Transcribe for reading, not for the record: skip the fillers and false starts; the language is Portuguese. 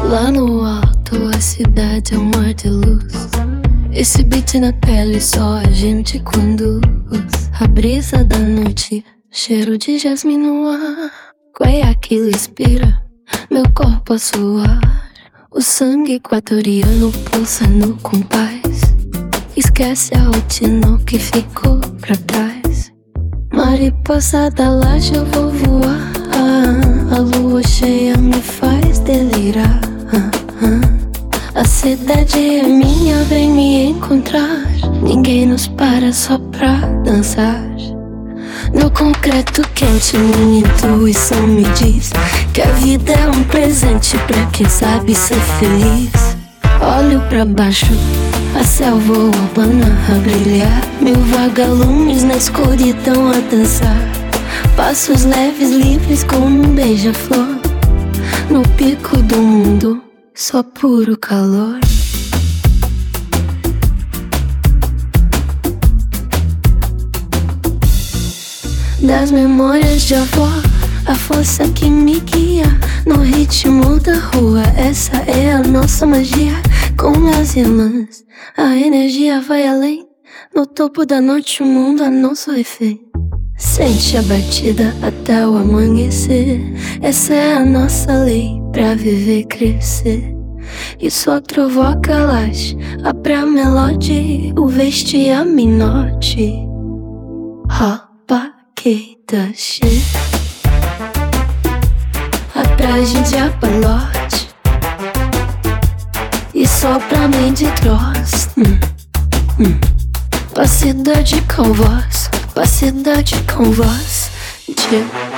Lá no alto a cidade é um mar de luz. Esse beat na pele só a gente conduz. A brisa da noite, cheiro de jasmim no ar. Guayaquil inspira meu corpo a suar. O sangue equatoriano pulsa no compás. Esquece a rotina, o que ficou pra trás. Mariposa da laje eu vou voar. A lua cheia me faz delirar. A cidade é minha, vem me encontrar. Ninguém nos para só pra dançar. No concreto quente minha intuição me diz que a vida é um presente pra quem sabe ser feliz. Olho pra baixo, a selva urbana a brilhar. Mil vagalumes na escuridão a dançar. Passos leves, livres como um beija-flor. No pico do mundo, só puro calor. Das memórias de avó, a força que me guia. No ritmo da rua, essa é a nossa magia. Com as irmãs, a energia vai além. No topo da noite o mundo a nosso refém. Sente a batida até o amanhecer. Essa é a nossa lei pra viver e crescer. E só trovoca laje, abra melody, o veste a minote. Ropa cheia, atrás de apalote. E só pra mim de troço. A cidade com voz, a cidade com voz.